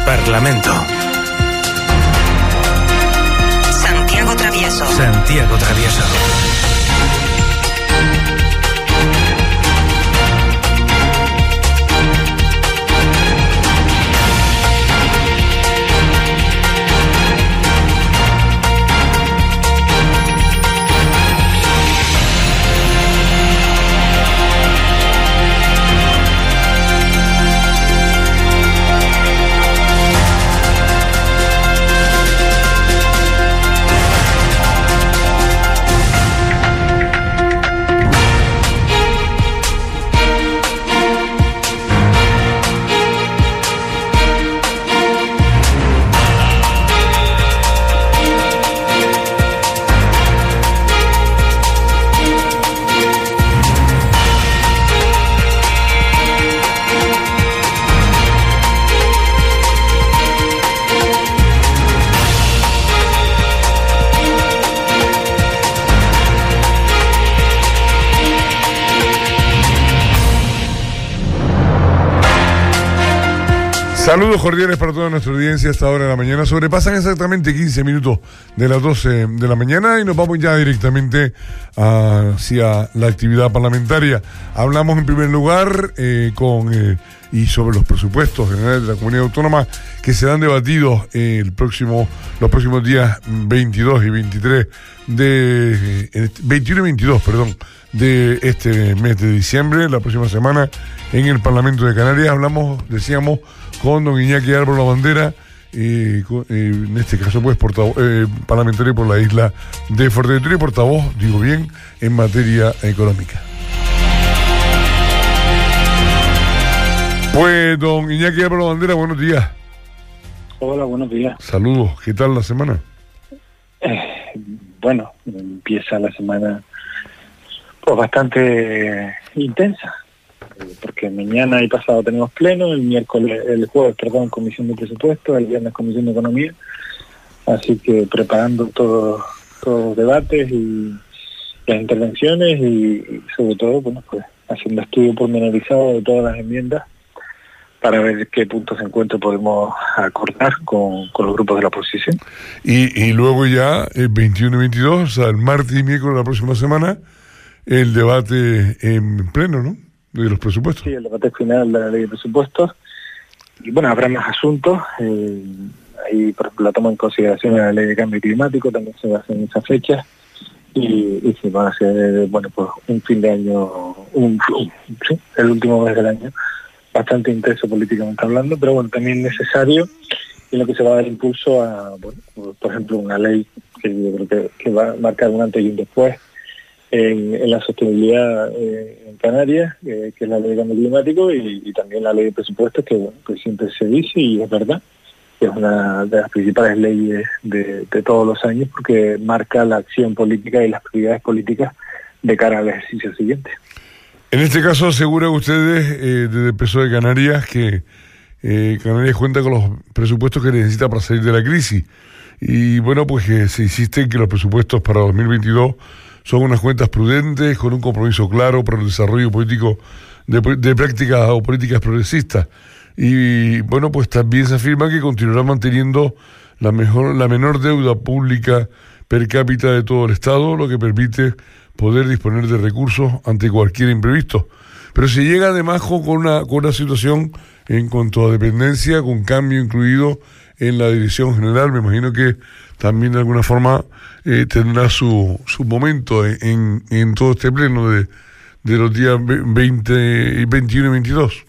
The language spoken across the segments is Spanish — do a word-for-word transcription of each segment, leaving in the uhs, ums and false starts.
Parlamento. Santiago Travieso. Santiago Travieso. Saludos cordiales para toda nuestra audiencia. Hasta ahora de la mañana sobrepasan exactamente quince minutos de las doce de la mañana y nos vamos ya directamente hacia la actividad parlamentaria. Hablamos en primer lugar eh, con eh, y sobre los presupuestos generales de la comunidad autónoma que serán debatidos eh, el próximo los próximos días veintidós y veintitrés de eh, veintiuno y veintidós, perdón, de este mes de diciembre, la próxima semana en el Parlamento de Canarias. Hablamos, decíamos, con don Iñaki Álvaro Lavandera, eh, con, eh, en este caso pues portavoz, eh, parlamentario por la isla de Fuerteventura y portavoz, digo bien, en materia económica. Pues don Iñaki Álvaro Lavandera, buenos días. Hola, buenos días. Saludos, ¿qué tal la semana? Eh, bueno, empieza la semana pues bastante intensa, porque mañana y pasado tenemos pleno, el miércoles, el jueves, perdón, comisión de presupuestos, el viernes comisión de economía, así que preparando todos todos los debates y las intervenciones y, y sobre todo, bueno, pues haciendo estudio pormenorizado de todas las enmiendas para ver qué puntos de encuentro podemos acordar con, con los grupos de la oposición. Y, y luego ya, el veintiuno y veintidós, o sea, el martes y miércoles de la próxima semana, el debate en pleno, ¿no?, de los presupuestos. Sí, el debate final de la ley de presupuestos. Y bueno, habrá más asuntos. Eh, ahí, por ejemplo, la toma en consideración de la ley de cambio climático, también se va a hacer en esa fecha. Y, y sí, van a ser, bueno, pues un fin de año, un, un, sí, el último mes del año, bastante intenso políticamente hablando, pero bueno, también necesario, en lo que se va a dar impulso a, bueno, por ejemplo, una ley que yo creo que, que va a marcar un antes y un después en, en la sostenibilidad eh, en Canarias, eh, que es la ley de cambio climático, y, y también la ley de presupuestos, que bueno, pues siempre se dice, y es verdad, que es una de las principales leyes de, de todos los años, porque marca la acción política y las prioridades políticas de cara al ejercicio siguiente. En este caso aseguran ustedes eh, desde el P S O E de Canarias que eh, Canarias cuenta con los presupuestos que necesita para salir de la crisis. Y bueno, pues que se insiste en que los presupuestos para dos mil veintidós son unas cuentas prudentes, con un compromiso claro para el desarrollo político de, de prácticas o políticas progresistas. Y bueno, pues también se afirma que continuará manteniendo la mejor, la menor deuda pública per cápita de todo el Estado, lo que permite poder disponer de recursos ante cualquier imprevisto. Pero se llega además con una, con una situación en cuanto a dependencia, con cambio incluido en la dirección general. Me imagino que también de alguna forma eh, tendrá su, su momento en, en, en todo este pleno de, de los días veinte, veintiuno y veintidós.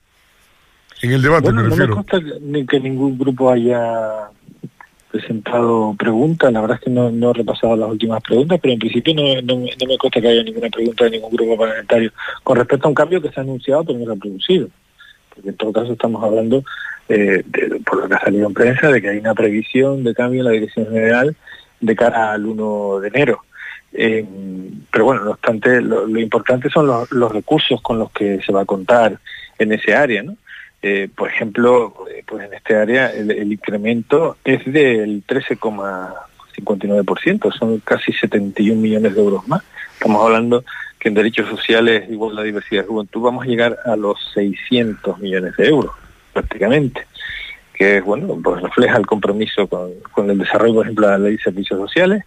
En el debate, bueno, me refiero. No me consta ni que ningún grupo haya presentado preguntas. La verdad es que no, no he repasado las últimas preguntas, pero en principio no, no, no me consta que haya ninguna pregunta de ningún grupo parlamentario con respecto a un cambio que se ha anunciado pero no se ha producido, porque en todo caso estamos hablando eh, de, por lo que ha salido en prensa, de que hay una previsión de cambio en la dirección general de cara al uno de enero. Eh, pero bueno, no obstante, lo, lo importante son los, los recursos con los que se va a contar en ese área, ¿no? Eh, por ejemplo, eh, pues en este área el, el incremento es del trece coma cincuenta y nueve por ciento, son casi setenta y un millones de euros más. Estamos hablando que en derechos sociales, igualdad, diversidad y juventud, vamos a llegar a los seiscientos millones de euros, prácticamente, que que bueno, pues refleja el compromiso con, con el desarrollo, por ejemplo, de la ley de servicios sociales,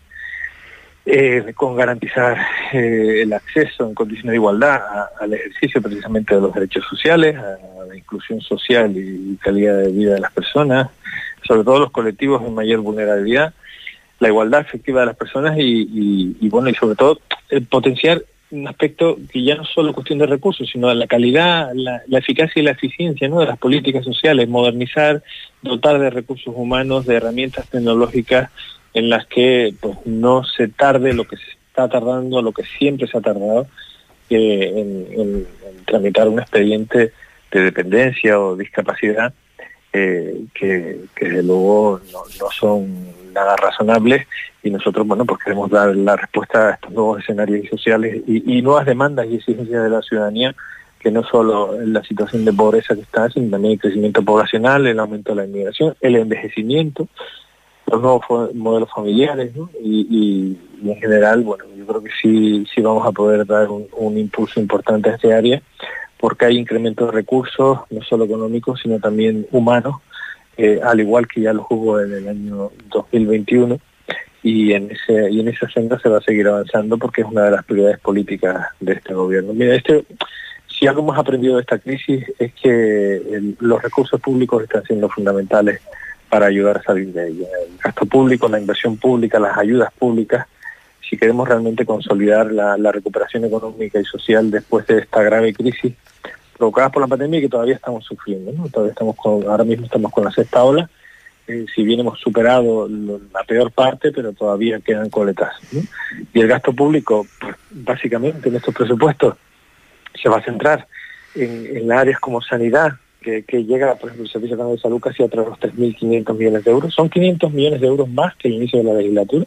eh, con garantizar eh, el acceso en condiciones de igualdad a, al ejercicio precisamente de los derechos sociales, a la inclusión social y calidad de vida de las personas, sobre todo los colectivos de mayor vulnerabilidad, la igualdad efectiva de las personas y, y, y bueno, y sobre todo el potenciar un aspecto que ya no es solo cuestión de recursos, sino de la calidad, la, la eficacia y la eficiencia, ¿no?, de las políticas sociales, modernizar, dotar de recursos humanos, de herramientas tecnológicas en las que pues no se tarde lo que se está tardando, lo que siempre se ha tardado eh, en, en, en tramitar un expediente de dependencia o discapacidad, eh, que, que desde luego no, no son nada razonables, y nosotros, bueno, pues queremos dar la respuesta a estos nuevos escenarios sociales y, y nuevas demandas y exigencias de la ciudadanía, que no solo en la situación de pobreza que está, sino también el crecimiento poblacional, el aumento de la inmigración, el envejecimiento, los nuevos modelos familiares, ¿no? y, y, y en general, bueno, yo creo que sí, sí vamos a poder dar un, un impulso importante a este área, porque hay incremento de recursos, no solo económicos, sino también humanos, eh, al igual que ya lo hubo en el año dos mil veintiuno, y en ese y en esa senda se va a seguir avanzando porque es una de las prioridades políticas de este gobierno. Mira, este, si algo hemos aprendido de esta crisis es que el, los recursos públicos están siendo fundamentales para ayudar a salir de ella. El gasto público, la inversión pública, las ayudas públicas, si queremos realmente consolidar la, la recuperación económica y social después de esta grave crisis provocada por la pandemia y que todavía estamos sufriendo, ¿no? Todavía estamos con, ahora mismo estamos con la sexta ola, eh, si bien hemos superado lo, la peor parte, pero todavía quedan coletazos, ¿no? Y el gasto público, pues, básicamente en estos presupuestos, se va a centrar en, en áreas como sanidad, que, que llega, por ejemplo, el Servicio Nacional de Salud casi a los tres mil quinientos millones de euros. Son quinientos millones de euros más que el inicio de la legislatura.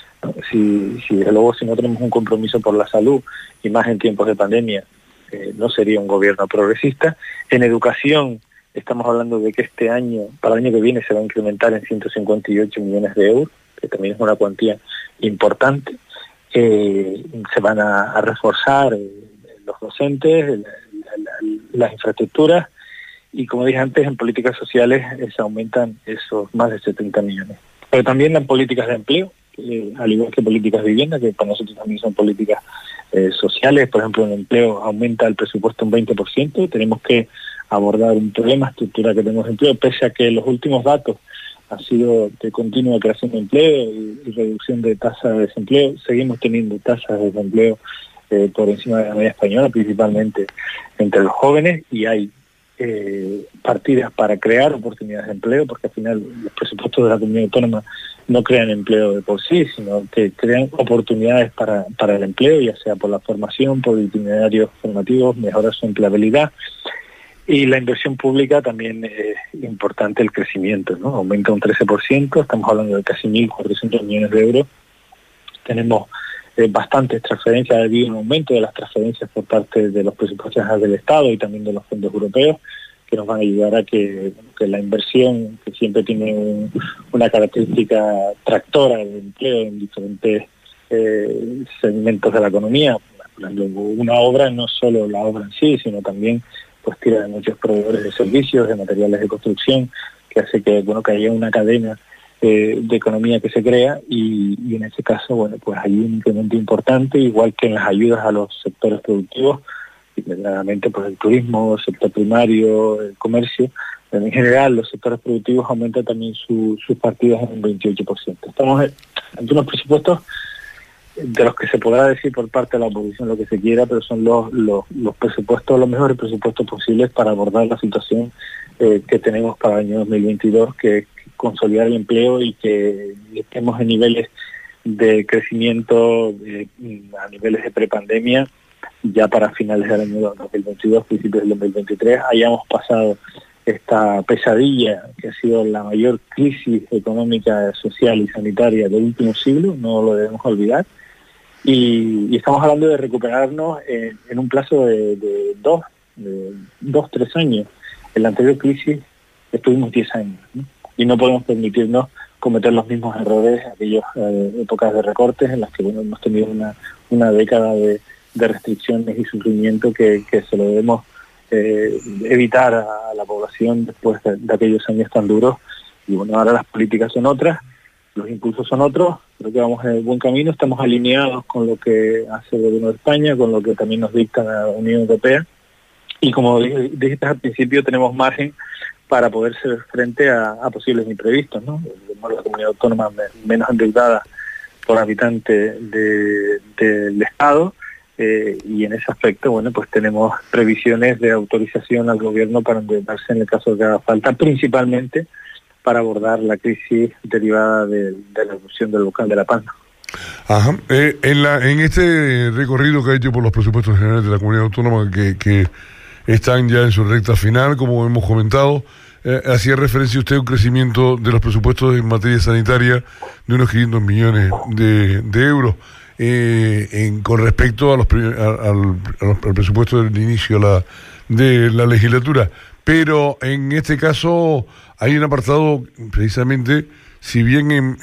Si, si desde luego si no tenemos un compromiso por la salud, y más en tiempos de pandemia, eh, no sería un gobierno progresista. En educación estamos hablando de que este año, para el año que viene, se va a incrementar en ciento cincuenta y ocho millones de euros, que también es una cuantía importante. Eh, se van a, a reforzar eh, los docentes, la, la, las infraestructuras, y como dije antes, en políticas sociales eh, se aumentan esos más de setenta millones. Pero también en políticas de empleo, Eh, al igual que políticas de vivienda, que para nosotros también son políticas eh, sociales. Por ejemplo, en empleo aumenta el presupuesto un veinte por ciento. Tenemos que abordar un problema estructural que tenemos de empleo, pese a que los últimos datos han sido de continua creación de empleo y, y reducción de tasa de desempleo. Seguimos teniendo tasas de desempleo eh, por encima de la media española, principalmente entre los jóvenes, y hay eh, partidas para crear oportunidades de empleo, porque al final los presupuestos de la comunidad autónoma no crean empleo de por sí, sino que crean oportunidades para, para el empleo, ya sea por la formación, por itinerarios formativos, mejorar su empleabilidad. Y la inversión pública también es importante, el crecimiento, ¿no? Aumenta un trece por ciento, estamos hablando de casi mil cuatrocientos millones de euros. Tenemos eh, bastantes transferencias, ha habido un aumento de las transferencias por parte de los presupuestos del Estado y también de los fondos europeos, que nos van a ayudar a que, que la inversión, que siempre tiene un, una característica tractora de empleo en diferentes eh, segmentos de la economía. Una obra no es solo la obra en sí, sino también pues tira de muchos proveedores de servicios, de materiales de construcción, que hace que bueno que haya una cadena eh, de economía que se crea, y, y en ese caso bueno pues hay un incremento importante, igual que en las ayudas a los sectores productivos, y claramente pues el turismo, el sector primario, el comercio, pero en general los sectores productivos aumentan también su, sus partidas en un veintiocho por ciento. Estamos ante unos presupuestos de los que se podrá decir por parte de la oposición lo que se quiera, pero son los, los, los presupuestos, los mejores presupuestos posibles para abordar la situación eh, que tenemos para el año dos mil veintidós, que es consolidar el empleo y que estemos en niveles de crecimiento eh, a niveles de prepandemia, ya para finales del año dos mil veintidós, principios del dos mil veintitrés, hayamos pasado esta pesadilla que ha sido la mayor crisis económica, social y sanitaria del último siglo, no lo debemos olvidar, y, y estamos hablando de recuperarnos en, en un plazo de, de dos, de dos, tres años. En la anterior crisis estuvimos diez años, ¿no? Y no podemos permitirnos cometer los mismos errores, aquellas eh, épocas de recortes en las que bueno, hemos tenido una, una década de, de restricciones y sufrimiento que, que se lo debemos eh, evitar a la población después de, de aquellos años tan duros. Y bueno, ahora las políticas son otras, los impulsos son otros, creo que vamos en el buen camino, estamos alineados con lo que hace el gobierno de España, con lo que también nos dicta la Unión Europea, y como dijiste al principio, tenemos margen para poder hacer frente a, a posibles imprevistos, ¿no? La comunidad autónoma menos endeudada por habitante de, del Estado, eh, y en ese aspecto, bueno, pues tenemos previsiones de autorización al gobierno para endeudarse en el caso de que haga falta, principalmente para abordar la crisis derivada de, de la erupción del volcán de La Palma. Ajá. Eh, en, la, en este recorrido que ha hecho por los presupuestos generales de la comunidad autónoma, que, que están ya en su recta final, como hemos comentado, eh, hacía referencia usted a un crecimiento de los presupuestos en materia sanitaria de unos quinientos millones de, de euros, eh, en, con respecto a los, a, al, a los, al presupuesto del inicio la, de la legislatura. Pero en este caso hay un apartado, precisamente, si bien en,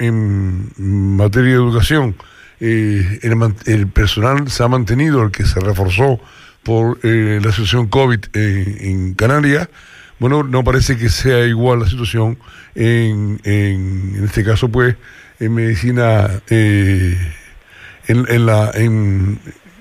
en materia de educación eh, el, el personal se ha mantenido, el que se reforzó por eh, la situación COVID eh, en Canarias, bueno, no parece que sea igual la situación en, en, en este caso, pues, en medicina, eh, en, en la, en,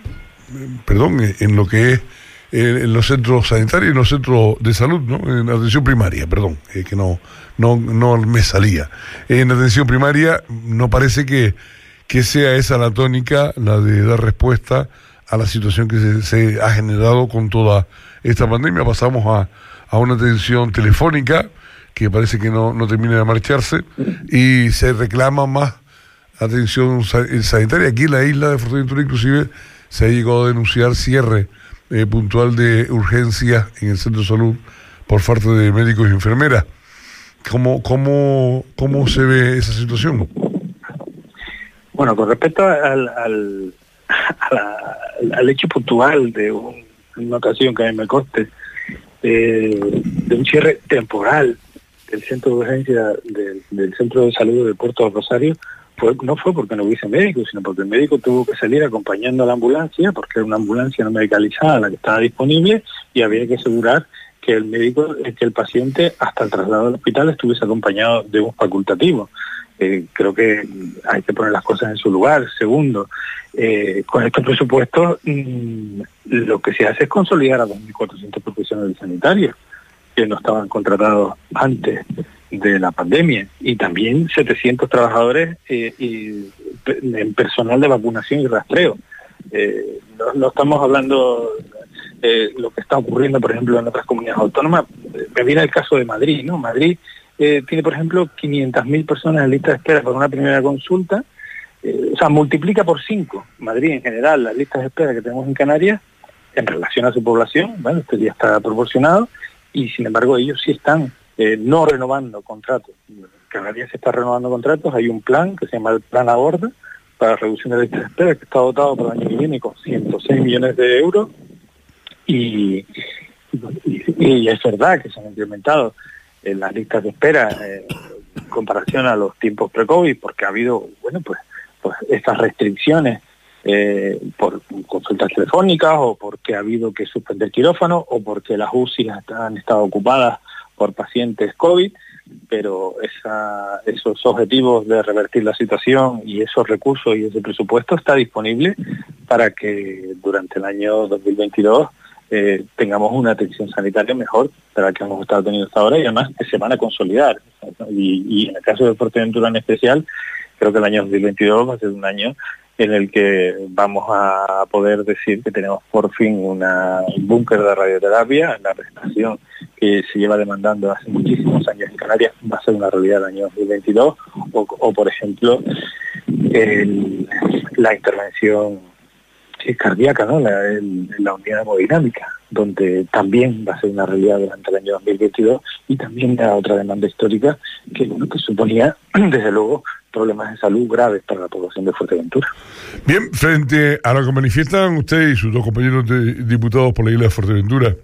perdón, en lo que es en los centros sanitarios, en los centros de salud, ¿no? En atención primaria, perdón, eh, que no, no, no me salía. En atención primaria no parece que, que sea esa la tónica, la de dar respuesta a la situación que se, se ha generado con toda esta pandemia. Pasamos a, a una atención telefónica que parece que no, no termina de marcharse y se reclama más atención sanitaria. Aquí en la isla de Fuerteventura inclusive se ha llegado a denunciar cierre Eh, puntual de urgencias en el centro de salud por falta de médicos y enfermeras. ¿Cómo, cómo, cómo se ve esa situación? Bueno, con respecto al, al, a la, al hecho puntual de un, una ocasión que a mí me conste, eh, de un cierre temporal del centro de urgencia del, del centro de salud de Puerto Rosario, Fue, no fue porque no hubiese médico, sino porque el médico tuvo que salir acompañando a la ambulancia, porque era una ambulancia no medicalizada la que estaba disponible, y había que asegurar que el médico, que el paciente hasta el traslado al hospital estuviese acompañado de un facultativo. Eh, creo que hay que poner las cosas en su lugar. Segundo, eh, con estos presupuestos mmm, lo que se hace es consolidar a dos mil cuatrocientos profesionales sanitarios que no estaban contratados antes de la pandemia, y también setecientos trabajadores eh, y, en personal de vacunación y rastreo. Eh, no, no estamos hablando de eh, lo que está ocurriendo, por ejemplo, en otras comunidades autónomas. Me viene el caso de Madrid, ¿no? Madrid eh, tiene, por ejemplo, quinientas mil personas en lista de espera para una primera consulta. Eh, o sea, multiplica por cinco Madrid en general las listas de espera que tenemos en Canarias en relación a su población. Bueno, esto ya está proporcionado, y sin embargo ellos sí están Eh, no renovando contratos. Canarias se está renovando contratos. Hay un plan que se llama el Plan Aborda para reducción de listas de espera, que está dotado para el año que viene con ciento seis millones de euros, y, y, y es verdad que se han incrementado eh, las listas de espera eh, en comparación a los tiempos pre-COVID, porque ha habido, bueno, pues, pues estas restricciones eh, por consultas telefónicas, o porque ha habido que suspender quirófano, o porque las U C I han estado ocupadas por pacientes COVID, pero esa, esos objetivos de revertir la situación y esos recursos y ese presupuesto está disponible para que durante el año dos mil veintidós eh, tengamos una atención sanitaria mejor de la que hemos estado teniendo hasta ahora, y además que se van a consolidar. Y, y en el caso de Fuerteventura en especial, creo que el año dos mil veintidós va a ser un año en el que vamos a poder decir que tenemos por fin una, un búnker de radioterapia. La prestación que se lleva demandando hace muchísimos años en Canarias va a ser una realidad el año dos mil veintidós, o, o por ejemplo, el, la intervención cardíaca, ¿no? La, el, la unidad hemodinámica, donde también va a ser una realidad durante el año dos mil veintidós, y también la otra demanda histórica que, bueno, que suponía, desde luego, problemas de salud graves para la población de Fuerteventura. Bien, frente a lo que manifiestan usted y sus dos compañeros de, diputados por la isla de Fuerteventura,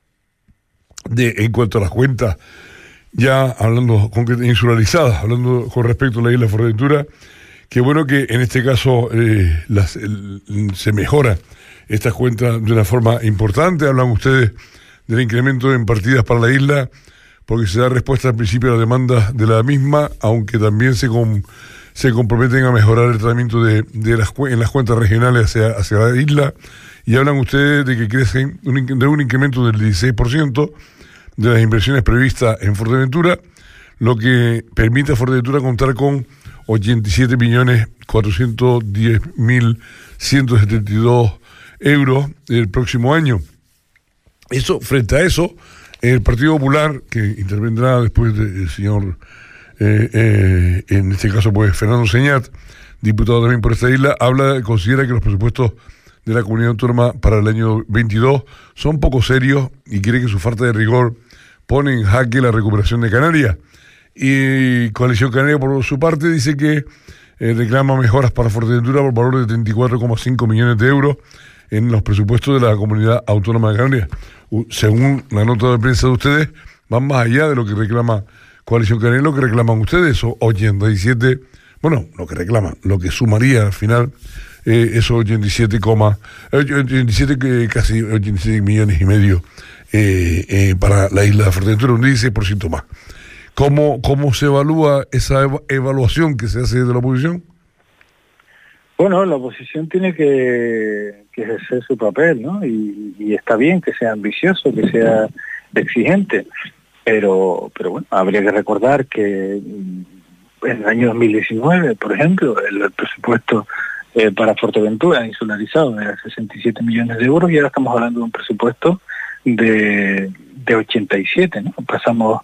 de, en cuanto a las cuentas, ya hablando insularizada, hablando con respecto a la isla de Fuerteventura, que bueno que en este caso eh, las, el, se mejora estas cuentas de una forma importante. Hablan ustedes del incremento en partidas para la isla, porque se da respuesta al principio a la demanda de la misma, aunque también se com, se comprometen a mejorar el tratamiento de, de las, en las cuentas regionales hacia, hacia la isla, y hablan ustedes de que crecen un, de un incremento del dieciséis por ciento de las inversiones previstas en Fuerteventura, lo que permite a Fuerteventura contar con ochenta y siete millones cuatrocientos diez mil ciento setenta y dos euros el próximo año. Eso, frente a eso, el Partido Popular, que intervendrá después del señor, eh, eh, en este caso pues Fernando Señat, diputado también por esta isla, habla, considera que los presupuestos de la comunidad autónoma para el año veintidós son poco serios y cree que su falta de rigor pone en jaque la recuperación de Canarias. Y Coalición Canaria, por su parte, dice que eh, reclama mejoras para Fuerteventura por valor de treinta y cuatro coma cinco millones de euros en los presupuestos de la comunidad autónoma de Canarias. Uh, según la nota de prensa de ustedes, van más allá de lo que reclama Coalición Canaria, lo que reclaman ustedes, esos ochenta y siete, bueno, lo que reclaman, lo que sumaría al final eh, esos ochenta y siete, ochenta y siete eh, casi ochenta y siete millones y medio eh, eh, para la isla de Fuerteventura, un dieciséis por ciento más. ¿Cómo, ¿Cómo se evalúa esa ev evaluación que se hace desde la oposición? Bueno, la oposición tiene que, que ejercer su papel, ¿no? Y, y está bien que sea ambicioso, que sea exigente, pero, pero bueno, habría que recordar que en el año dos mil diecinueve, por ejemplo, el, el presupuesto eh, para Fuerteventura insularizado era sesenta y siete millones de euros y ahora estamos hablando de un presupuesto de, de ochenta y siete, ¿no? Pasamos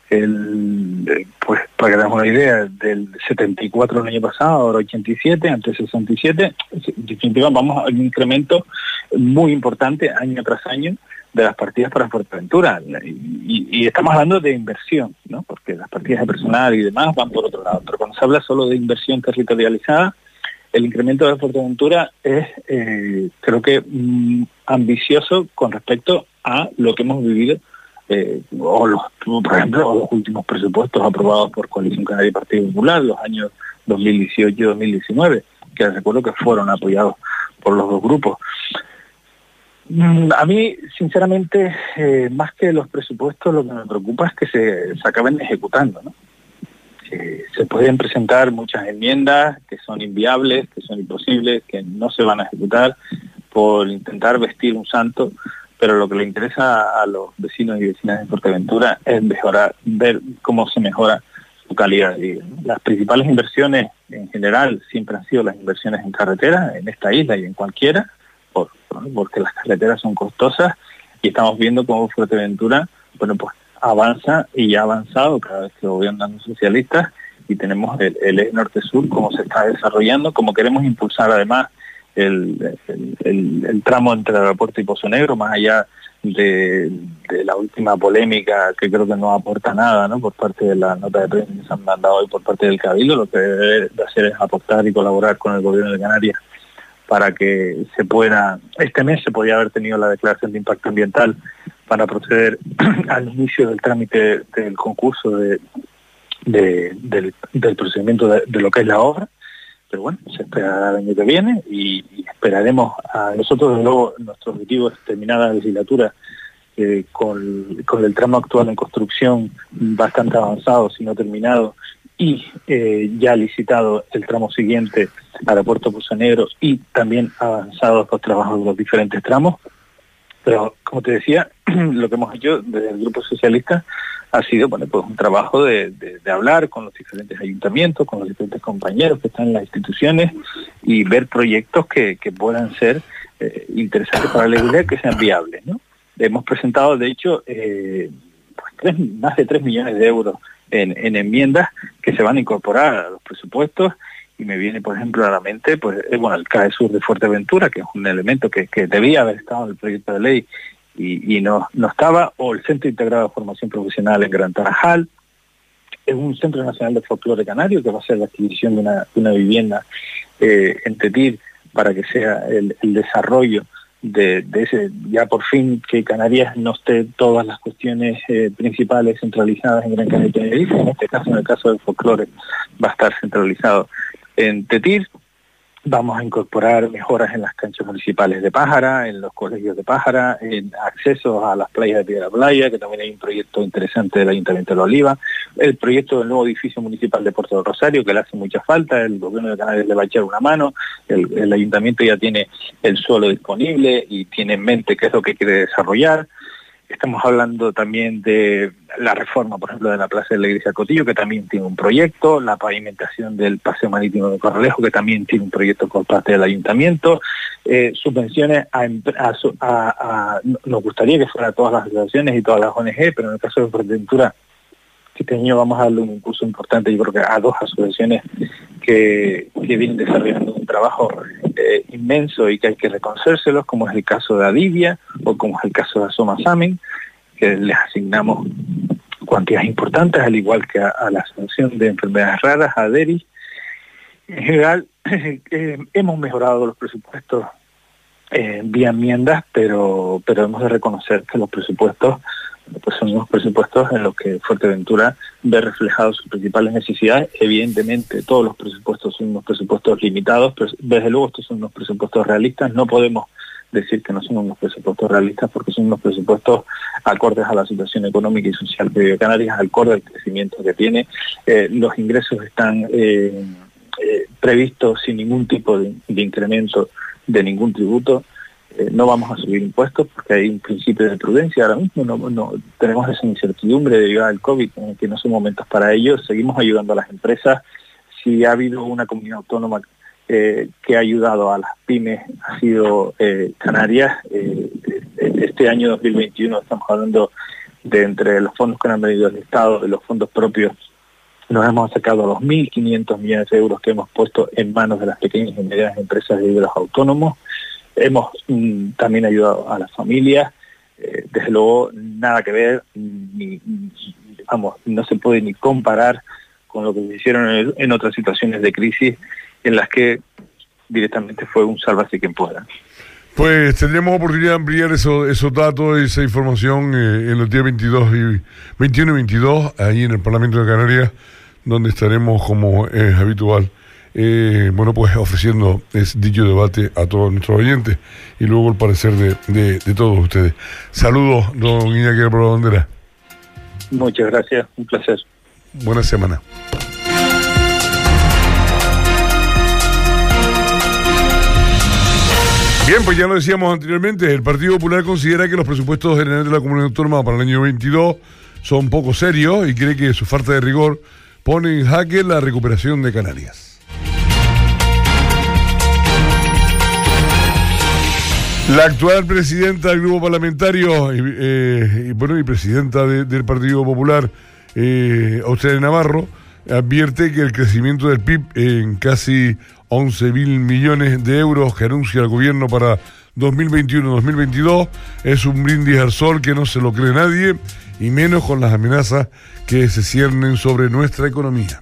el, pues para que tengamos una idea, del setenta y cuatro el año pasado, ahora ochenta y siete, antes sesenta y siete, definitivamente vamos a un incremento muy importante año tras año de las partidas para Fuerteventura, y, y estamos hablando de inversión, ¿no? Porque las partidas de personal y demás van por otro lado, pero cuando se habla solo de inversión territorializada, el incremento de Fuerteventura es, eh, creo que, mm, ambicioso con respecto a lo que hemos vivido, eh, o los, por ejemplo, los últimos presupuestos aprobados por Coalición Canaria y Partido Popular, los años dos mil dieciocho y dos mil diecinueve, que recuerdo que fueron apoyados por los dos grupos. A mí, sinceramente, eh, más que los presupuestos, lo que me preocupa es que se, se acaben ejecutando, ¿no? Eh, se pueden presentar muchas enmiendas que son inviables, que son imposibles, que no se van a ejecutar por intentar vestir un santo, pero lo que le interesa a los vecinos y vecinas de Fuerteventura es mejorar, ver cómo se mejora su calidad de vida. Las principales inversiones en general siempre han sido las inversiones en carretera, en esta isla y en cualquiera, por, porque las carreteras son costosas y estamos viendo cómo Fuerteventura, bueno, pues avanza y ha avanzado cada vez que gobiernan los socialistas, y tenemos el, el eje norte-sur, cómo se está desarrollando, cómo queremos impulsar además el, el, el, el tramo entre el aeropuerto y Pozo Negro, más allá de, de la última polémica que creo que no aporta nada, ¿no? Por parte de la nota de prensa que se han mandado hoy por parte del Cabildo. Lo que debe de hacer es aportar y colaborar con el gobierno de Canarias para que se pueda, este mes se podía haber tenido la declaración de impacto ambiental para proceder al inicio del trámite del concurso de, de, del, del procedimiento de, de lo que es la obra, pero bueno, se esperará el año que viene y, y esperaremos a nosotros, desde luego, nuestro objetivo es terminar la legislatura eh, con, con el tramo actual en construcción bastante avanzado, si no terminado, y eh, ya licitado el tramo siguiente, aeropuerto Pozo Negro, y también avanzados los trabajos de los diferentes tramos. Pero, como te decía, lo que hemos hecho desde el Grupo Socialista ha sido, bueno, pues un trabajo de, de, de hablar con los diferentes ayuntamientos, con los diferentes compañeros que están en las instituciones y ver proyectos que, que puedan ser eh, interesantes para la isla, que sean viables, ¿no? Hemos presentado, de hecho, eh, pues tres, más de tres millones de euros en, en enmiendas que se van a incorporar a los presupuestos. Y me viene, por ejemplo, a la mente, pues, eh, bueno, el CAE Sur de Fuerteventura, que es un elemento que, que debía haber estado en el proyecto de ley y, y no, no estaba, o el Centro Integrado de Formación Profesional en Gran Tarajal, es un Centro Nacional de Folclore Canario que va a ser la adquisición de una, de una vivienda eh, en Tetir para que sea el, el desarrollo de, de ese, ya por fin que Canarias no esté todas las cuestiones eh, principales centralizadas en Gran Canaria y Tenerife. En este caso, en el caso del folclore, va a estar centralizado en Tetir. Vamos a incorporar mejoras en las canchas municipales de Pájara, en los colegios de Pájara, en accesos a las playas de Piedra Playa, que también hay un proyecto interesante del Ayuntamiento de La Oliva, el proyecto del nuevo edificio municipal de Puerto del Rosario, que le hace mucha falta, el gobierno de Canarias le va a echar una mano, el, el Ayuntamiento ya tiene el suelo disponible y tiene en mente qué es lo que quiere desarrollar. Estamos hablando también de la reforma, por ejemplo, de la Plaza de la Iglesia Cotillo, que también tiene un proyecto, la pavimentación del Paseo Marítimo de Corralejo, que también tiene un proyecto por parte del Ayuntamiento, eh, subvenciones a, a, a, a... Nos gustaría que fuera a todas las asociaciones y todas las O N G, pero en el caso de Fuerteventura, este año vamos a darle un impulso importante, yo creo que a dos asociaciones que, que vienen desarrollando un trabajo eh, inmenso y que hay que reconocérselos, como es el caso de Adivia o como es el caso de Asoma Samen, que les asignamos cuantías importantes, al igual que a, a la Asociación de Enfermedades Raras, a ADERI. En general, eh, hemos mejorado los presupuestos eh, vía enmiendas, pero, pero hemos de reconocer que los presupuestos pues son unos presupuestos en los que Fuerteventura ve reflejados sus principales necesidades. Evidentemente todos los presupuestos son unos presupuestos limitados, pero desde luego estos son unos presupuestos realistas. No podemos decir que no son unos presupuestos realistas porque son unos presupuestos acordes a la situación económica y social que vive Canarias, acorde al crecimiento que tiene. Eh, los ingresos están eh, eh, previstos sin ningún tipo de, de incremento de ningún tributo. Eh, no vamos a subir impuestos porque hay un principio de prudencia. Ahora mismo no, no tenemos esa incertidumbre debido al COVID, en que no son momentos para ello. Seguimos ayudando a las empresas. Si ha habido una comunidad autónoma eh, que ha ayudado a las pymes, ha sido eh, Canarias. Eh, este año dos mil veintiuno estamos hablando de entre los fondos que han venido del Estado y los fondos propios. Nos hemos sacado los mil quinientos millones de euros que hemos puesto en manos de las pequeñas y medianas empresas y de los autónomos. Hemos mm, también ayudado a las familias, eh, desde luego nada que ver, ni, ni, vamos, no se puede ni comparar con lo que se hicieron en, en otras situaciones de crisis en las que directamente fue un sálvase quien pueda. Pues tendremos oportunidad de ampliar eso, esos datos, esa información eh, en los días veintidós y veintiuno y veintidós, ahí en el Parlamento de Canarias, donde estaremos como es habitual. Eh, bueno, pues ofreciendo es dicho debate a todos nuestros oyentes y luego el parecer de, de, de todos ustedes. Saludos, don Iñaki de la Bandera. Muchas gracias, un placer. Buena semana. Bien, pues ya lo decíamos anteriormente, el Partido Popular considera que los presupuestos generales de la Comunidad Autónoma para el año veintidós son poco serios y cree que su falta de rigor pone en jaque la recuperación de Canarias. La actual presidenta del grupo parlamentario y, eh, y, bueno, y presidenta de, del Partido Popular, eh, Australia Navarro, advierte que el crecimiento del P I B en casi once mil millones de euros que anuncia el gobierno para dos mil veintiuno dos mil veintidós es un brindis al sol que no se lo cree nadie, y menos con las amenazas que se ciernen sobre nuestra economía.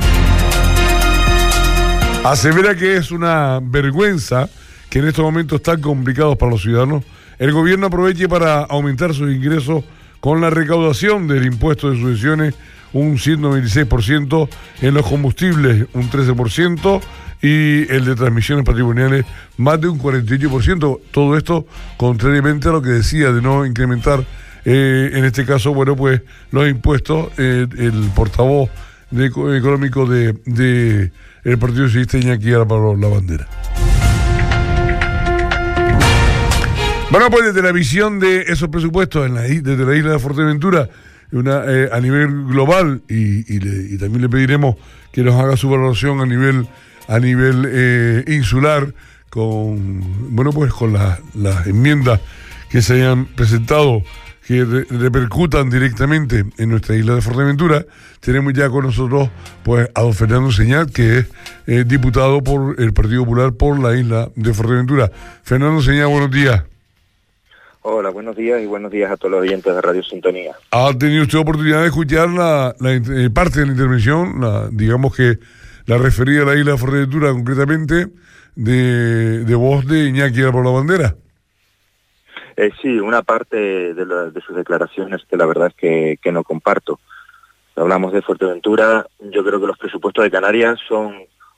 Asevera que es una vergüenza que en estos momentos tan complicados para los ciudadanos, el gobierno aproveche para aumentar sus ingresos con la recaudación del impuesto de sucesiones un ciento veintiséis por ciento, en los combustibles un trece por ciento y el de transmisiones patrimoniales más de un cuarenta y ocho por ciento. Todo esto contrariamente a lo que decía de no incrementar, eh, en este caso, bueno, pues los impuestos, eh, el portavoz de, económico de, de el Partido Socialista, Iñaki de la Bandera. Bueno, pues desde la visión de esos presupuestos en la, desde la isla de Fuerteventura, una, eh, a nivel global, y, y, le, y también le pediremos que nos haga su valoración a nivel a nivel eh, insular, con bueno pues con las la enmiendas que se hayan presentado, que re, repercutan directamente en nuestra isla de Fuerteventura. Tenemos ya con nosotros pues a don Fernando Señal, que es eh, diputado por el Partido Popular por la isla de Fuerteventura. Fernando Señal, buenos días. Hola, buenos días y buenos días a todos los oyentes de Radio Sintonía. ¿Ha tenido usted oportunidad de escuchar la, la eh, parte de la intervención, la, digamos que la referida a la isla de Fuerteventura concretamente, de, de voz de Iñaki de la Bandera? Eh, sí, una parte de, la, de sus declaraciones que la verdad es que, que no comparto. Hablamos de Fuerteventura, yo creo que los presupuestos de Canarias son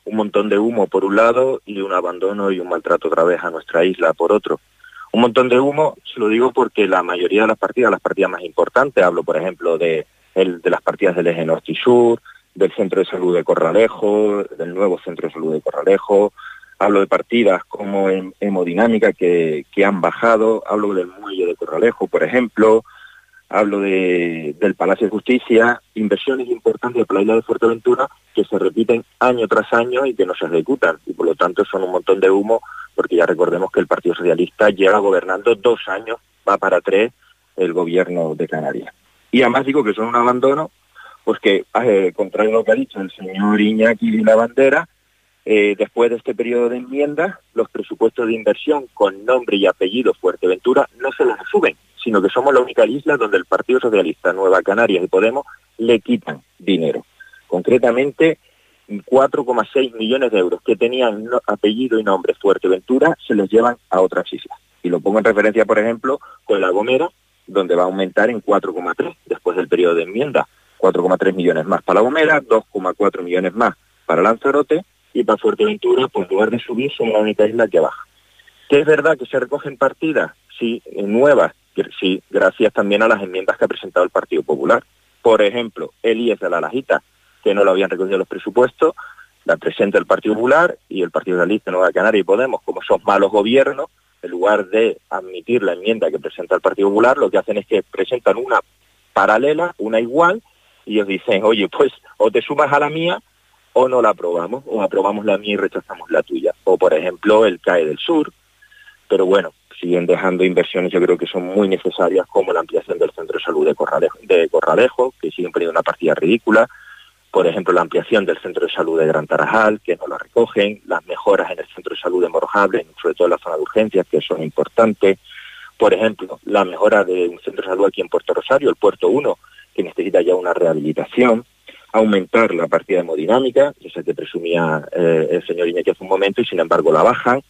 un montón de humo por un lado y un abandono y un maltrato otra vez a nuestra isla por otro. Un montón de humo, se lo digo porque la mayoría de las partidas, las partidas más importantes, hablo por ejemplo de, el, de las partidas del eje norte y sur, del centro de salud de Corralejo, del nuevo centro de salud de Corralejo, hablo de partidas como en hemodinámica que, que han bajado, hablo del muelle de Corralejo, por ejemplo, hablo de, del Palacio de Justicia, inversiones importantes para la isla de Fuerteventura que se repiten año tras año y que no se ejecutan, y por lo tanto son un montón de humo, porque ya recordemos que el Partido Socialista lleva gobernando dos años, va para tres, el gobierno de Canarias. Y además digo que son un abandono, pues que, eh, contrario a lo que ha dicho el señor Iñaki Lavandera, eh, después de este periodo de enmiendas, los presupuestos de inversión con nombre y apellido Fuerteventura no se los suben, sino que somos la única isla donde el Partido Socialista, Nueva Canarias y Podemos le quitan dinero. Concretamente, cuatro coma seis millones de euros que tenían no, apellido y nombre Fuerteventura se los llevan a otras islas. Y lo pongo en referencia, por ejemplo, con La Gomera, donde va a aumentar en cuatro coma tres después del periodo de enmienda. cuatro coma tres millones más para La Gomera, dos coma cuatro millones más para Lanzarote, y para Fuerteventura, pues en lugar de subir, son la única isla que baja. ¿Que es verdad que se recogen partidas? Sí, nuevas, sí, gracias también a las enmiendas que ha presentado el Partido Popular. Por ejemplo, el I E S de la Lajita, que no lo habían recogido los presupuestos, la presenta el Partido Popular y el Partido Socialista, Nueva Canaria y Podemos, como son malos gobiernos, en lugar de admitir la enmienda que presenta el Partido Popular, lo que hacen es que presentan una paralela, una igual, y ellos dicen, oye, pues o te sumas a la mía o no la aprobamos, o aprobamos la mía y rechazamos la tuya. O, por ejemplo, el C A E del Sur. Pero bueno, siguen dejando inversiones, yo creo que son muy necesarias, como la ampliación del centro de salud de Corralejo, de Corralejo que siguen poniendo una partida ridícula. Por ejemplo, la ampliación del centro de salud de Gran Tarajal, que no la recogen. Las mejoras en el centro de salud de Morojable, sobre todo en la zona de urgencias, que son importantes. Por ejemplo, la mejora de un centro de salud aquí en Puerto Rosario, el Puerto uno, que necesita ya una rehabilitación. Aumentar la partida de hemodinámica, esa que presumía eh, el señor Iñaki hace un momento, y sin embargo la bajan.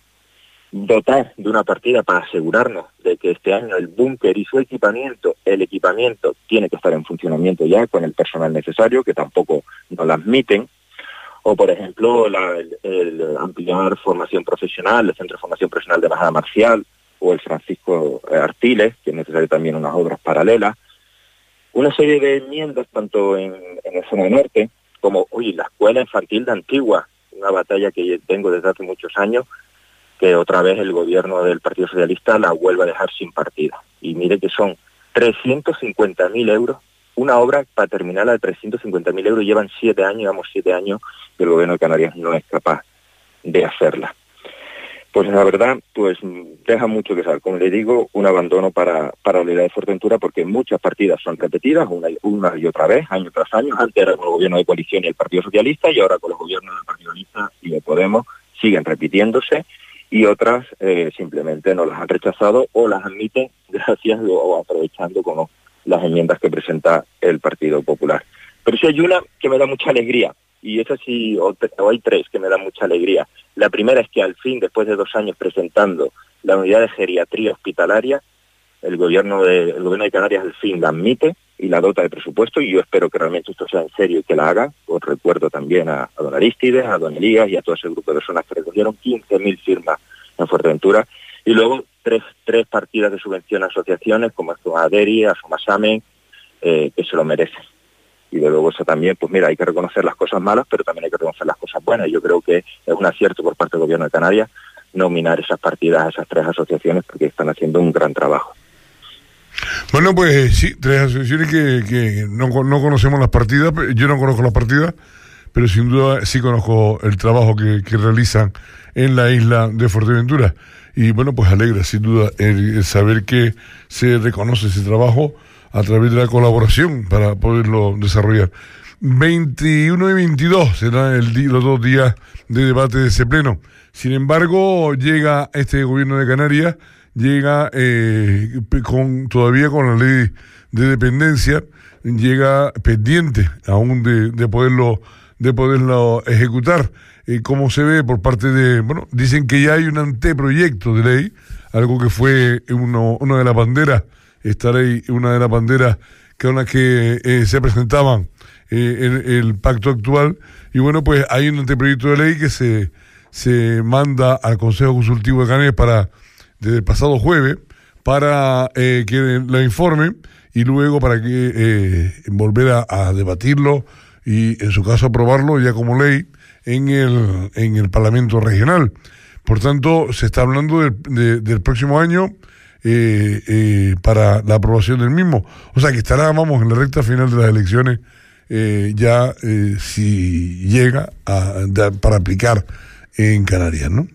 Dotar de una partida para asegurarnos de que este año el búnker y su equipamiento, el equipamiento tiene que estar en funcionamiento ya con el personal necesario, que tampoco nos lo admiten. O, por ejemplo, la, el, el ampliar formación profesional, el Centro de Formación Profesional de Bajada Marcial, o el Francisco Artiles, que es necesario también unas obras paralelas. Una serie de enmiendas, tanto en, en el zona norte, como, uy, la escuela infantil de Antigua, una batalla que tengo desde hace muchos años, que otra vez el gobierno del Partido Socialista la vuelve a dejar sin partida. Y mire que son trescientos cincuenta mil euros, una obra para terminarla de trescientos cincuenta mil euros, llevan siete años, llevamos siete años, y el gobierno de Canarias no es capaz de hacerla. Pues la verdad, pues deja mucho que saber. Como le digo, un abandono para, para la isla de Fuerteventura, porque muchas partidas son repetidas una, una y otra vez, año tras año. Antes era con el gobierno de coalición y el Partido Socialista, y ahora con los gobiernos del Partido Socialista y de Podemos siguen repitiéndose, y otras eh, simplemente no las han rechazado o las admiten gracias o aprovechando como las enmiendas que presenta el Partido Popular. Pero sí hay una que me da mucha alegría, y esa sí, o, o hay tres que me dan mucha alegría. La primera es que al fin, después de dos años presentando la unidad de geriatría hospitalaria, el gobierno de, el gobierno de Canarias al fin la admite y la dota de presupuesto, y yo espero que realmente esto sea en serio y que la hagan. Os recuerdo también a, a don Aristides, a don Elías y a todo ese grupo de personas que recogieron quince mil firmas en Fuerteventura, y luego tres, tres partidas de subvención a asociaciones como Aderi, Asomasamen, eh, que se lo merecen. Y de luego eso también, pues mira, hay que reconocer las cosas malas, pero también hay que reconocer las cosas buenas. Yo creo que es un acierto por parte del gobierno de Canarias nominar esas partidas a esas tres asociaciones, porque están haciendo un gran trabajo. Bueno, pues sí, tres asociaciones que, que no, no conocemos las partidas. Yo no conozco las partidas, pero sin duda sí conozco el trabajo que, que realizan en la isla de Fuerteventura. Y bueno, pues alegra sin duda el, el saber que se reconoce ese trabajo a través de la colaboración para poderlo desarrollar. veintiuno y veintidós serán el, los dos días de debate de ese pleno. Sin embargo, llega este gobierno de Canarias, llega eh, con todavía con la ley de dependencia, llega pendiente aún de, de poderlo de poderlo ejecutar. Eh, como se ve por parte de, bueno, dicen que ya hay un anteproyecto de ley, algo que fue uno, una de las banderas, esta ley, una de las banderas que, una que eh, se presentaban eh, el, el pacto actual. Y bueno, pues hay un anteproyecto de ley que se, se manda al Consejo Consultivo de Canarias para, desde el pasado jueves, para eh, que lo informen y luego para que eh, volver a, a debatirlo y en su caso aprobarlo ya como ley en el, en el Parlamento Regional. Por tanto, se está hablando de, de, del próximo año eh, eh, para la aprobación del mismo. O sea que estará, vamos, en la recta final de las elecciones eh, ya eh, si llega a, de, para aplicar en Canarias, ¿no?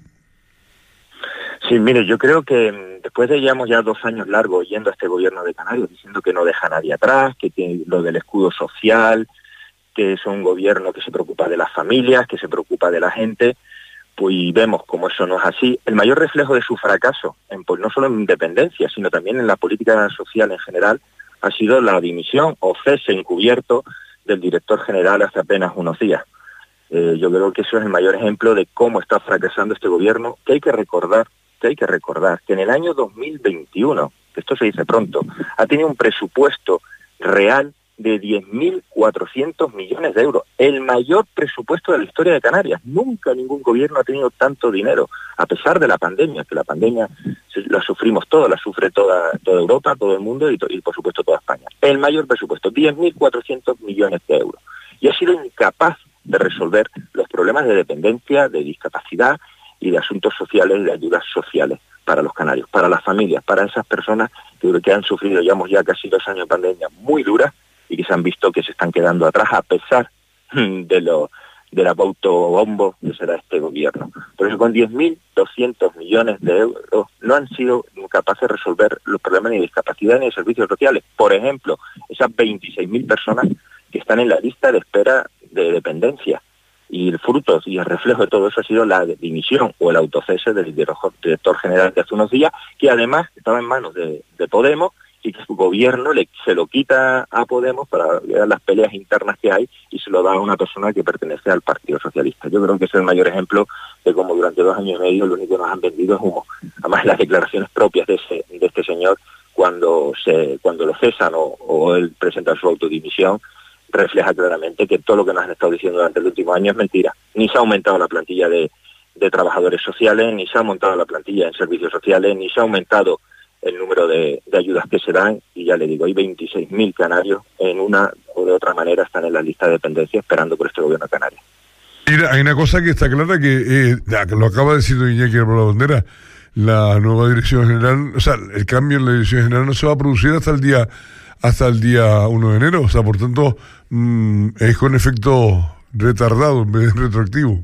Sí, mire, yo creo que después de llevamos ya dos años largos yendo a este gobierno de Canarias diciendo que no deja a nadie atrás, que tiene lo del escudo social, que es un gobierno que se preocupa de las familias, que se preocupa de la gente, pues vemos como eso no es así. El mayor reflejo de su fracaso, en, pues no solo en independencia, sino también en la política social en general, ha sido la dimisión o cese encubierto del director general hace apenas unos días. Eh, yo creo que eso es el mayor ejemplo de cómo está fracasando este gobierno, que hay que recordar, que hay que recordar que en el año dos mil veintiuno, que esto se dice pronto, ha tenido un presupuesto real de diez mil cuatrocientos millones de euros, el mayor presupuesto de la historia de Canarias. Nunca ningún gobierno ha tenido tanto dinero, a pesar de la pandemia, que la pandemia la sufrimos todos, la sufre toda, toda Europa, todo el mundo y, to, y por supuesto toda España. El mayor presupuesto, diez mil cuatrocientos millones de euros. Y ha sido incapaz de resolver los problemas de dependencia, de discapacidad y de asuntos sociales, de ayudas sociales para los canarios, para las familias, para esas personas que, que han sufrido, llevamos ya casi dos años de pandemia muy duras, y que se han visto que se están quedando atrás a pesar de lo de la autobombo que será este gobierno. Por eso con diez mil doscientos millones de euros no han sido capaces de resolver los problemas ni de discapacidad ni de servicios sociales. Por ejemplo, esas veintiséis mil personas que están en la lista de espera de dependencia. Y el fruto y el reflejo de todo eso ha sido la dimisión o el autocese del director general de hace unos días, que además estaba en manos de, de Podemos, y que su gobierno le, se lo quita a Podemos para ver las peleas internas que hay y se lo da a una persona que pertenece al Partido Socialista. Yo creo que ese es el mayor ejemplo de cómo durante dos años y medio lo único que nos han vendido es humo. Además, las declaraciones propias de, ese, de este señor cuando se cuando lo cesan o, o él presenta su autodimisión refleja claramente que todo lo que nos han estado diciendo durante el último año es mentira. Ni se ha aumentado la plantilla de, de trabajadores sociales, ni se ha aumentado la plantilla en servicios sociales, ni se ha aumentado el número de, de ayudas que se dan, y ya le digo, hay veintiséis mil canarios en una o de otra manera están en la lista de dependencia esperando por este gobierno canario. Mira, hay una cosa que está clara que, eh, que lo acaba de decir don Iñaki de la Bandera, la nueva dirección general, o sea, el cambio en la dirección general no se va a producir hasta el día hasta el día uno de enero, o sea, por tanto, mmm, es con efecto retardado en vez de retroactivo.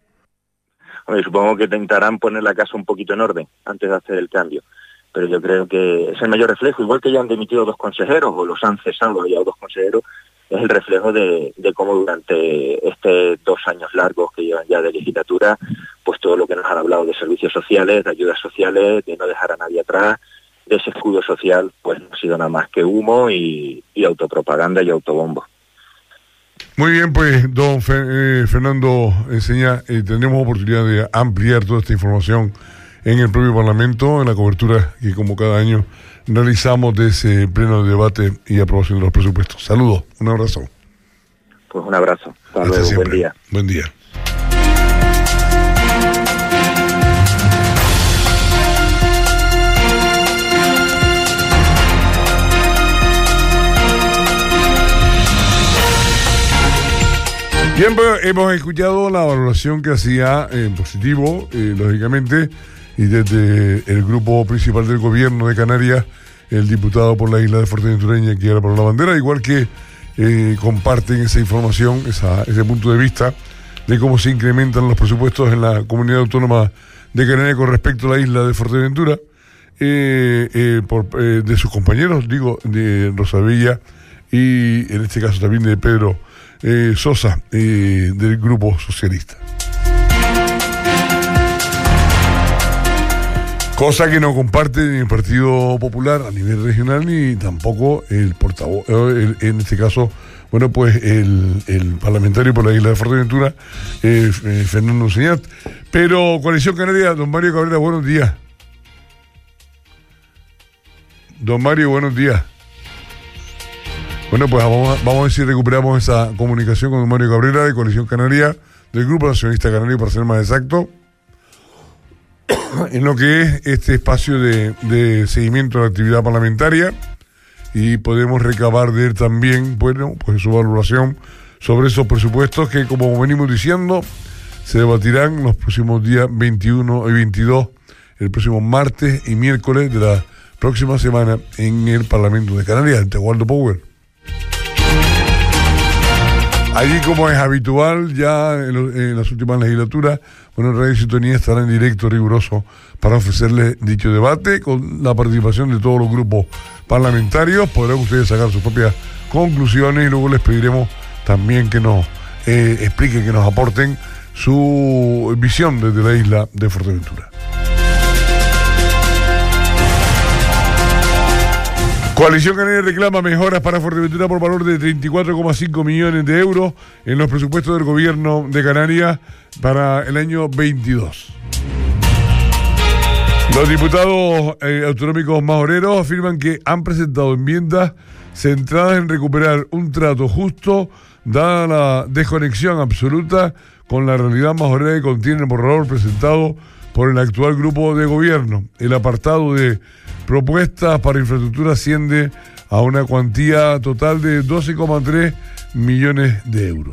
Hombre, supongo que intentarán poner la casa un poquito en orden antes de hacer el cambio. Pero yo creo que es el mayor reflejo, igual que ya han dimitido dos consejeros o los han cesado ya dos consejeros, es el reflejo de, de cómo durante estos dos años largos que llevan ya de legislatura, pues todo lo que nos han hablado de servicios sociales, de ayudas sociales, de no dejar a nadie atrás, de ese escudo social, pues no ha sido nada más que humo y, y autopropaganda y autobombo. Muy bien, pues, don Fe, eh, Fernando Enseña, eh, tendremos oportunidad de ampliar toda esta información en el propio Parlamento, en la cobertura que como cada año realizamos de ese pleno de debate y aprobación de los presupuestos. Saludos, un abrazo. Pues un abrazo. Hasta luego, buen día. Buen día. Bien, pues, hemos escuchado la valoración que hacía en eh, positivo, eh, lógicamente, y desde el grupo principal del gobierno de Canarias, el diputado por la isla de Fuerteventura, Iñaki de la Bandera, igual que eh, comparten esa información, esa, ese punto de vista de cómo se incrementan los presupuestos en la comunidad autónoma de Canarias con respecto a la isla de Fuerteventura, eh, eh, por, eh, de sus compañeros, digo, de Rosalvilla y en este caso también de Pedro eh, Sosa, eh, del Grupo Socialista. Cosa que no comparte ni el Partido Popular a nivel regional ni tampoco el portavoz, el, en este caso, bueno, pues el, el parlamentario por la isla de Fuerteventura, eh, eh, Fernando Enseñat. Pero Coalición Canaria, don Mario Cabrera, buenos días. Don Mario, buenos días. Bueno, pues vamos a, vamos a ver si recuperamos esa comunicación con Mario Cabrera de Coalición Canaria, del Grupo Nacionalista Canario, para ser más exacto, en lo que es este espacio de, de seguimiento de la actividad parlamentaria, y podemos recabar de él también, bueno, pues su valoración sobre esos presupuestos que, como venimos diciendo, se debatirán los próximos días veintiuno y veintidós, el próximo martes y miércoles de la próxima semana en el Parlamento de Canarias, en Tegualdo Power. Allí, como es habitual ya en, lo, en las últimas legislaturas, bueno, Radio Sintonía estará en directo riguroso para ofrecerles dicho debate con la participación de todos los grupos parlamentarios. Podrán ustedes sacar sus propias conclusiones y luego les pediremos también que nos eh, expliquen, que nos aporten su visión desde la isla de Fuerteventura. Coalición Canaria reclama mejoras para Fuerteventura por valor de treinta y cuatro coma cinco millones de euros en los presupuestos del gobierno de Canarias para el año veintidós. Los diputados eh, autonómicos majoreros afirman que han presentado enmiendas centradas en recuperar un trato justo, dada la desconexión absoluta con la realidad majorera que contiene el borrador presentado por el actual grupo de gobierno. El apartado de propuestas para infraestructura asciende a una cuantía total de doce coma tres millones de euros.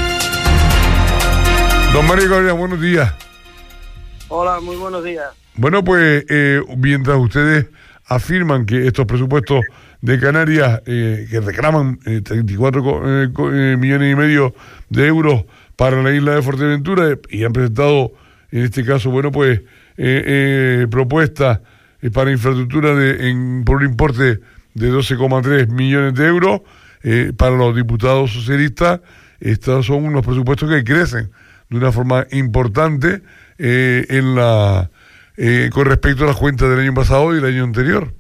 Don Mario Cabrera, buenos días. Hola, muy buenos días. Bueno, pues eh, mientras ustedes afirman que estos presupuestos de Canarias, eh, que reclaman eh, treinta y cuatro eh, eh, millones y medio de euros para la isla de Fuerteventura, eh, y han presentado, en este caso, bueno, pues eh, eh, propuestas eh, para infraestructura de, en, por un importe de doce coma tres millones de euros, eh, para los diputados socialistas, estos son unos presupuestos que crecen de una forma importante eh, en la eh, con respecto a las cuentas del año pasado y del año anterior.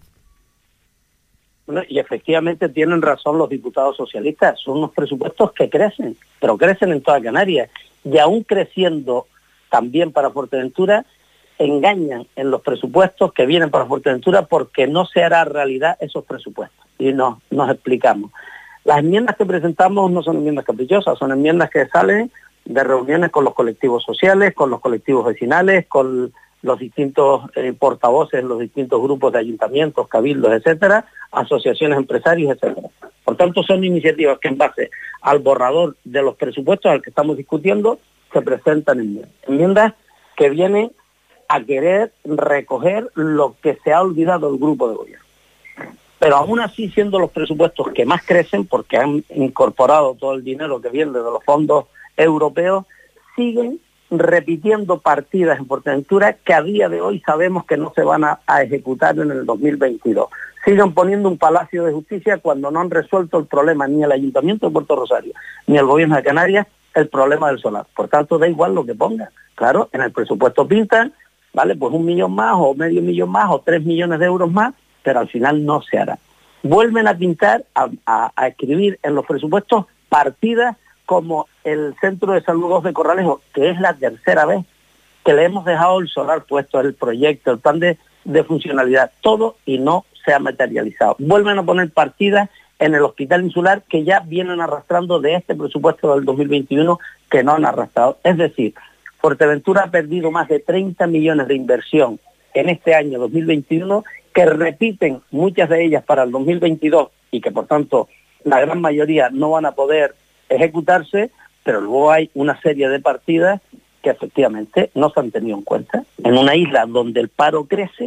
Bueno, y efectivamente tienen razón los diputados socialistas, son unos presupuestos que crecen, pero crecen en toda Canarias, y aún creciendo también para Fuerteventura, engañan en los presupuestos que vienen para Fuerteventura porque no se hará realidad esos presupuestos. Y no, nos explicamos. Las enmiendas que presentamos no son enmiendas caprichosas, son enmiendas que salen de reuniones con los colectivos sociales, con los colectivos vecinales, con los distintos eh, portavoces, los distintos grupos de ayuntamientos, cabildos, etcétera, asociaciones empresarias, etcétera. Por tanto, son iniciativas que en base al borrador de los presupuestos al que estamos discutiendo se presentan enmiendas. Enmiendas que vienen a querer recoger lo que se ha olvidado el grupo de gobierno. Pero aún así, siendo los presupuestos que más crecen, porque han incorporado todo el dinero que viene de los fondos europeos, siguen repitiendo partidas en Fuerteventura que a día de hoy sabemos que no se van a, a ejecutar en el dos mil veintidós. Siguen poniendo un palacio de justicia cuando no han resuelto el problema ni el Ayuntamiento de Puerto Rosario ni el Gobierno de Canarias, el problema del solar. Por tanto, da igual lo que pongan. Claro, en el presupuesto pintan, vale, pues un millón más o medio millón más o tres millones de euros más, pero al final no se hará. Vuelven a pintar, a, a, a escribir en los presupuestos partidas como el Centro de Salud dos de Corralejo, que es la tercera vez que le hemos dejado el solar puesto, el proyecto, el plan de, de funcionalidad, todo, y no se ha materializado. Vuelven a poner partidas en el Hospital Insular que ya vienen arrastrando de este presupuesto del dos mil veintiuno que no han arrastrado. Es decir, Fuerteventura ha perdido más de treinta millones de inversión en este año dos mil veintiuno, que repiten muchas de ellas para el dos mil veintidós y que por tanto la gran mayoría no van a poder ejecutarse, pero luego hay una serie de partidas que efectivamente no se han tenido en cuenta. En una isla donde el paro crece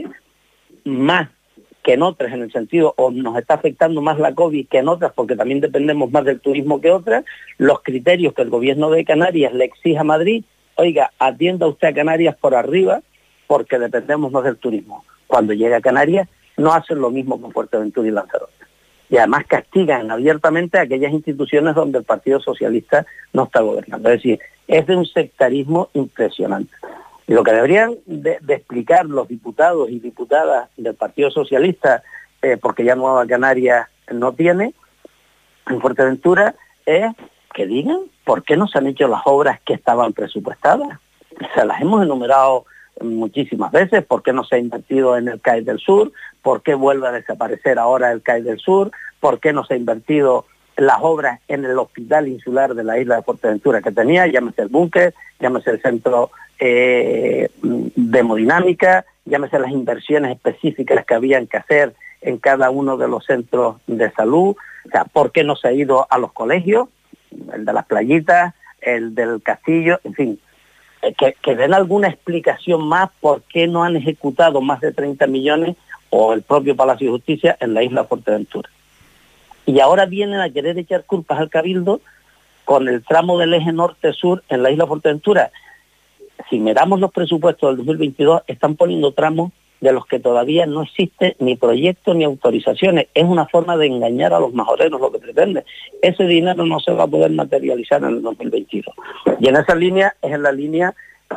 más que en otras, en el sentido, o nos está afectando más la COVID que en otras, porque también dependemos más del turismo que otras, los criterios que el gobierno de Canarias le exige a Madrid, oiga, atienda usted a Canarias por arriba, porque dependemos más del turismo. Cuando llega a Canarias, no hacen lo mismo con Fuerteventura y Lanzarote. Y además castigan abiertamente a aquellas instituciones donde el Partido Socialista no está gobernando. Es decir, es de un sectarismo impresionante. Y lo que deberían de, de explicar los diputados y diputadas del Partido Socialista, eh, porque ya Nueva Canarias no tiene, en Fuerteventura, es que digan por qué no se han hecho las obras que estaban presupuestadas. Se las hemos enumerado muchísimas veces, por qué no se ha invertido en el C A I del Sur, por qué vuelve a desaparecer ahora el C A I del Sur, por qué no se ha invertido las obras en el hospital insular de la isla de Fuerteventura que tenía, llámese el búnker, llámese el centro eh, de hemodinámica, llámese las inversiones específicas que habían que hacer en cada uno de los centros de salud. O sea, ¿por qué no se ha ido a los colegios? El de las playitas, el del castillo, en fin, que, que den alguna explicación más por qué no han ejecutado más de treinta millones o el propio Palacio de Justicia en la isla de Fuerteventura. Y ahora vienen a querer echar culpas al Cabildo con el tramo del eje norte-sur en la isla de Fuerteventura. Si miramos los presupuestos del dos mil veintidós, están poniendo tramos de los que todavía no existe ni proyecto ni autorizaciones. Es una forma de engañar a los majoreros lo que pretende. Ese dinero no se va a poder materializar en el dos mil veintidós. Y en esa línea es en la línea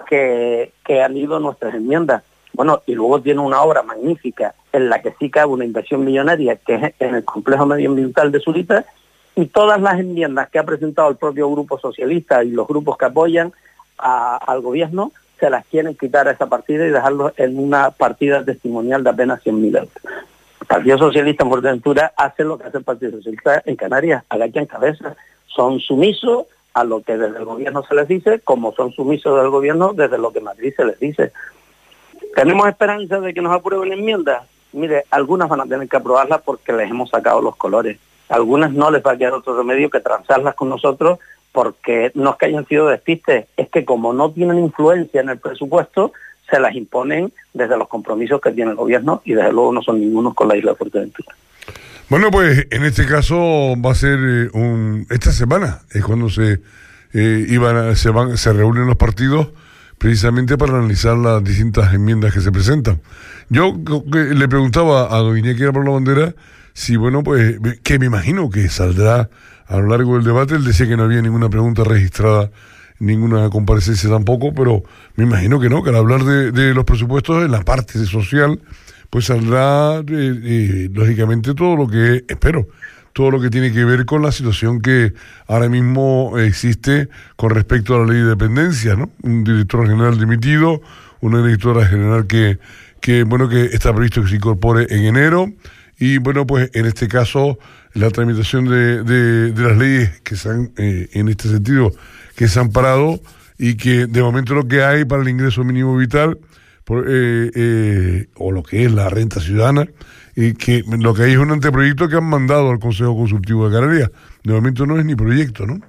que, que han ido nuestras enmiendas. Bueno, y luego tiene una obra magnífica en la que sí cabe una inversión millonaria, que es en el complejo medioambiental de Zurita, y todas las enmiendas que ha presentado el propio Grupo Socialista y los grupos que apoyan a, al gobierno se las quieren quitar a esa partida y dejarlo en una partida testimonial de apenas cien mil euros. El Partido Socialista en Fuerteventura hace lo que hace el Partido Socialista en Canarias, agachan cabeza, son sumisos a lo que desde el gobierno se les dice, como son sumisos del gobierno desde lo que Madrid se les dice. ¿Tenemos esperanza de que nos aprueben enmiendas? Mire, algunas van a tener que aprobarlas porque les hemos sacado los colores. Algunas no les va a quedar otro remedio que transarlas con nosotros, porque no es que hayan sido despistes, es que como no tienen influencia en el presupuesto, se las imponen desde los compromisos que tiene el gobierno y desde luego no son ningunos con la isla de Fuerteventura. Bueno, pues en este caso va a ser eh, un esta semana es cuando se eh, iban a, se van se reúnen los partidos precisamente para analizar las distintas enmiendas que se presentan. Yo le preguntaba a don Iñaki por la bandera si, bueno, pues, que me imagino que saldrá a lo largo del debate. Él decía que no había ninguna pregunta registrada, ninguna comparecencia tampoco, pero me imagino que no, que al hablar de, de los presupuestos en la parte social, pues saldrá, eh, eh, lógicamente, todo lo que, espero, todo lo que tiene que ver con la situación que ahora mismo existe con respecto a la ley de dependencia, ¿no? Un director general dimitido, una directora general que, que bueno, que está previsto que se incorpore en enero, y bueno, pues en este caso la tramitación de, de, de las leyes que se han, eh, en este sentido, que se han parado y que de momento lo que hay para el ingreso mínimo vital, por, eh, eh, o lo que es la renta ciudadana, y que lo que hay es un anteproyecto que han mandado al Consejo Consultivo de Canarias. De momento no es ni proyecto, ¿no?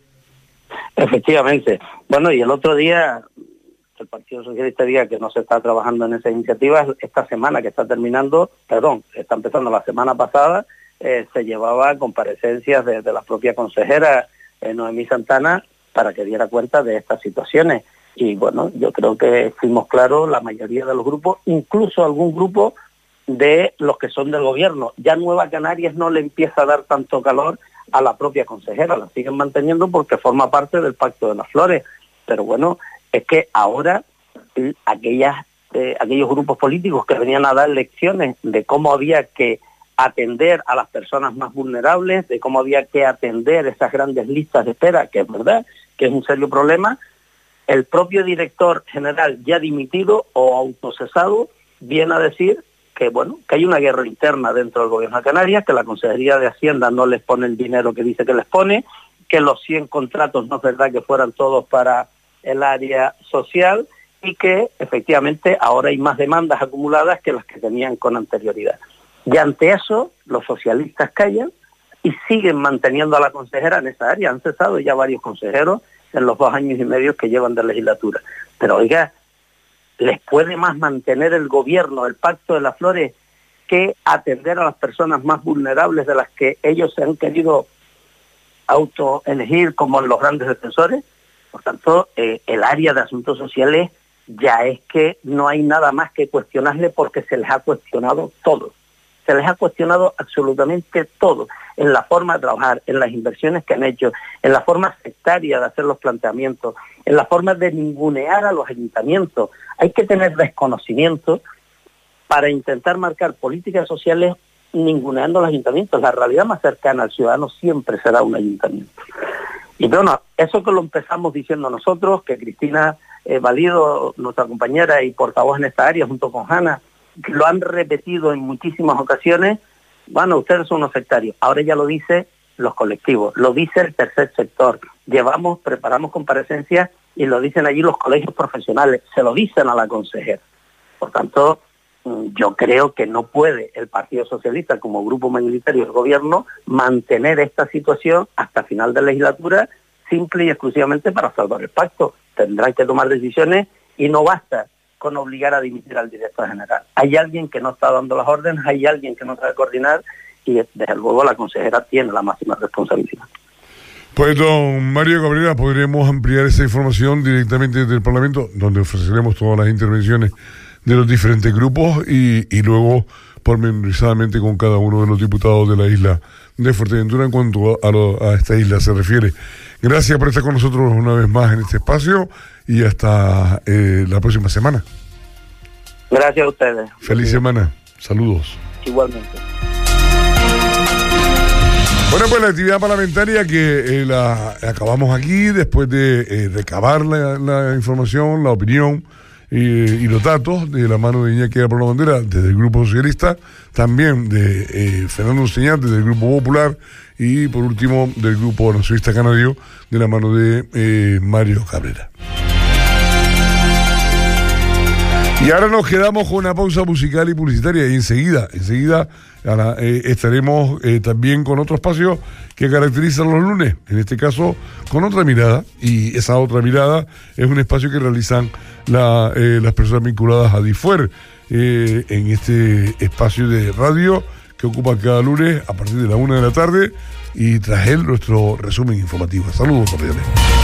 Efectivamente. Bueno, y el otro día el Partido Socialista diga que no se está trabajando en esas iniciativas. Esta semana que está terminando, perdón, está empezando la semana pasada, eh, se llevaba comparecencias de, de la propia consejera eh, Noemí Santana para que diera cuenta de estas situaciones. Y bueno, yo creo que fuimos claros la mayoría de los grupos, incluso algún grupo de los que son del gobierno. Ya Nueva Canarias no le empieza a dar tanto calor a la propia consejera, la siguen manteniendo porque forma parte del Pacto de las Flores. Pero bueno, es que ahora eh, aquellas, eh, aquellos grupos políticos que venían a dar lecciones de cómo había que atender a las personas más vulnerables, de cómo había que atender esas grandes listas de espera, que es verdad, que es un serio problema, el propio director general ya dimitido o autocesado viene a decir que bueno, que hay una guerra interna dentro del gobierno de Canarias, que la Consejería de Hacienda no les pone el dinero que dice que les pone, que los cien contratos no es verdad que fueran todos para el área social y que efectivamente ahora hay más demandas acumuladas que las que tenían con anterioridad. Y ante eso, los socialistas callan y siguen manteniendo a la consejera en esa área. Han cesado ya varios consejeros en los dos años y medio que llevan de legislatura. Pero oiga, ¿les puede más mantener el gobierno el Pacto de las Flores que atender a las personas más vulnerables de las que ellos se han querido autoelegir como los grandes defensores? Por tanto, eh, el área de asuntos sociales ya es que no hay nada más que cuestionarle porque se les ha cuestionado todo. Se les ha cuestionado absolutamente todo, en la forma de trabajar, en las inversiones que han hecho, en la forma sectaria de hacer los planteamientos, en la forma de ningunear a los ayuntamientos. Hay que tener desconocimiento para intentar marcar políticas sociales ninguneando a los ayuntamientos. La realidad más cercana al ciudadano siempre será un ayuntamiento. Y bueno, eso que lo empezamos diciendo nosotros, que Cristina eh, Valido, nuestra compañera y portavoz en esta área, junto con Hanna, que lo han repetido en muchísimas ocasiones, bueno, ustedes son unos sectarios. Ahora ya lo dice los colectivos, lo dice el tercer sector. Llevamos, preparamos comparecencias y lo dicen allí los colegios profesionales, se lo dicen a la consejera. Por tanto, yo creo que no puede el Partido Socialista, como grupo mayoritario del gobierno, mantener esta situación hasta final de legislatura, simple y exclusivamente para salvar el pacto. Tendrán que tomar decisiones y no basta con obligar a dimitir al director general. Hay alguien que no está dando las órdenes, hay alguien que no sabe coordinar y desde luego la consejera tiene la máxima responsabilidad. Pues don Mario Cabrera, podremos ampliar esa información directamente desde el Parlamento, donde ofreceremos todas las intervenciones de los diferentes grupos y, y luego pormenorizadamente con cada uno de los diputados de la isla de Fuerteventura en cuanto a, lo, a esta isla se refiere. Gracias por estar con nosotros una vez más en este espacio y hasta eh, la próxima semana. Gracias a ustedes. Feliz sí. semana. Saludos. Igualmente. Bueno, pues la actividad parlamentaria que eh, la acabamos aquí después de eh, recabar la, la información, la opinión eh, y los datos de la mano de Iñaki por la Bandera desde el Grupo Socialista, también de eh, Fernando Señal desde el Grupo Popular y por último del Grupo Nacionalista Canario de la mano de eh, Mario Cabrera. Y ahora nos quedamos con una pausa musical y publicitaria y enseguida, enseguida ahora, eh, estaremos eh, también con otro espacio que caracteriza los lunes, en este caso con otra mirada, y esa otra mirada es un espacio que realizan la, eh, las personas vinculadas a DIFUER eh, en este espacio de radio que ocupa cada lunes a partir de la una de la tarde y tras él nuestro resumen informativo. Saludos cordiales.